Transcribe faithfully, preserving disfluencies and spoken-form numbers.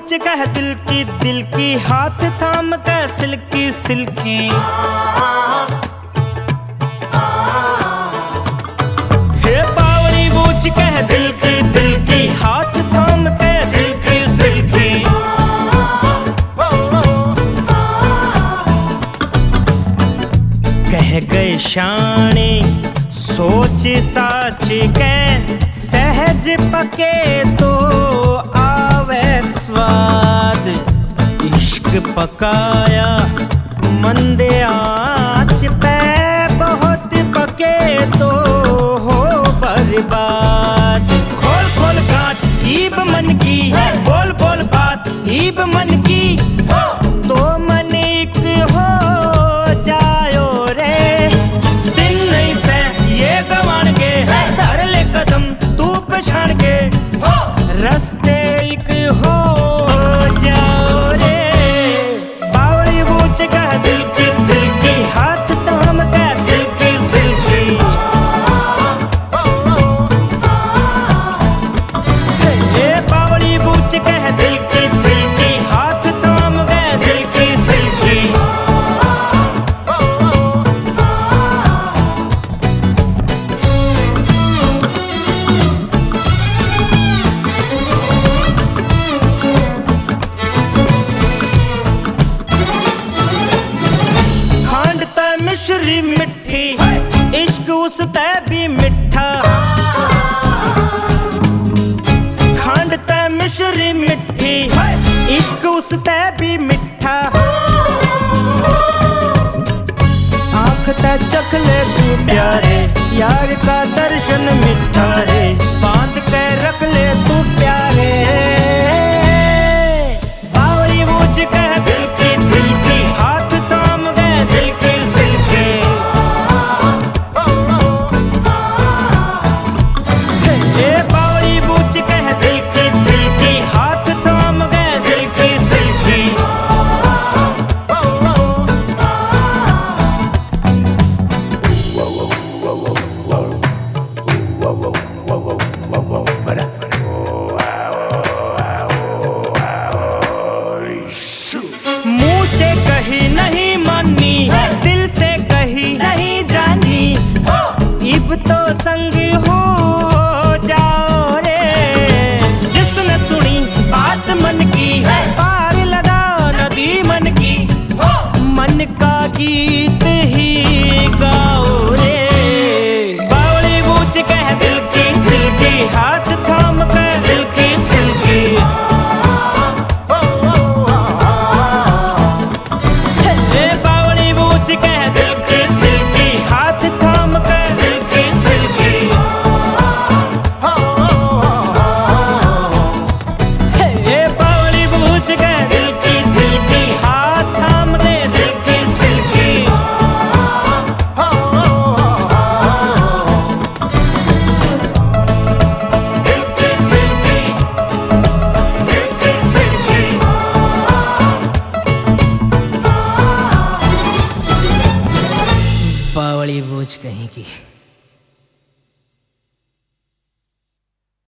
पूछ कह दिल की दिल की, हाथ थाम कह सिल्की सिल्की। हे बावली पूछ कह दिल की दिल की, हाथ थाम कह सिल्की सिल्की। कह गए शाने सोच साच के, सहज पके तो आवे स्वाद। इश्क पकाया मंदे आँच पे, बहुत पके तो हो बर्बाद। खोल खोल गांठ ईब मन की, बोल बोल बात ईब मन की, तो मन एक हो जायो रे। दिन नहीं से ये गवान के, धर ले कदम तू पछाड़ के, रस्ते एक हो जाओ रे। बावली बूझ कह दिल की दिल की, हाथ थाम कह सिल्की सिल्की। हे बावली बूझ कह दिल की दिल की, हाथ थाम कह सिल्की सिल्की। मिश्री मिठी इश्क उस तै भी मिठा, खंड तै मिश्री मिठी इश्क उस तै भी मिठा। आँख तै चख ले तू प्यारे, यार का दर्शन मिठा है, बांध के रख ले तू प्यारे। बावली बूझ कह दिल की दिल की, हाथ थाम गए सिल्की सिल्की। हे बावली बूझ कह दिल की दिल की, हाथ थाम गए सिल्की सिल्की। मुंह से कही नहीं मानी, दिल से कही नहीं जानी, इब तो संग